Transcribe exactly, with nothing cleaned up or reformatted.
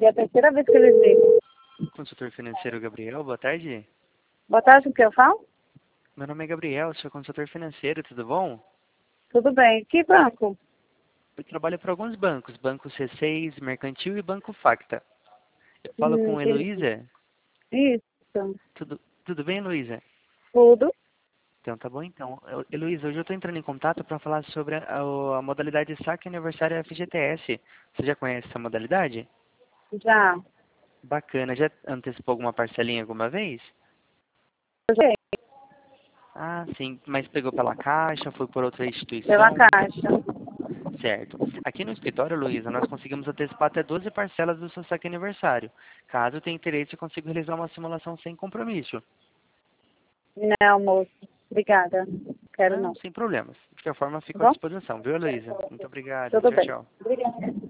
é a terceira vez que eles ligam. Consultor financeiro Gabriel, boa tarde. Boa tarde, o que eu falo? Meu nome é Gabriel, sou consultor financeiro, tudo bom? Tudo bem. Que banco? Eu trabalho para alguns bancos, Banco C seis, Mercantil e Banco Facta. Eu falo Hum, com a que- Heloísa? Isso. Tudo, tudo bem, Heloísa? Tudo. Então tá bom então. Eu- Heloísa, hoje eu estou entrando em contato para falar sobre a, a- a modalidade saque aniversário F G T S. Você já conhece essa modalidade? Já. Bacana. Já antecipou alguma parcelinha alguma vez? Já. Ah, sim. Mas pegou pela Caixa, foi por outra Pela instituição? Caixa. Certo. Aqui no escritório, Luísa, nós conseguimos antecipar até doze parcelas do seu saque aniversário. Caso tenha interesse, eu consigo realizar uma simulação sem compromisso. Não, moço. Obrigada. Quero Não, não. sem problemas. De qualquer forma, Tá fico à bom? disposição, viu, Luísa? Muito obrigado. Tudo Tchau, bem. tchau. Obrigada.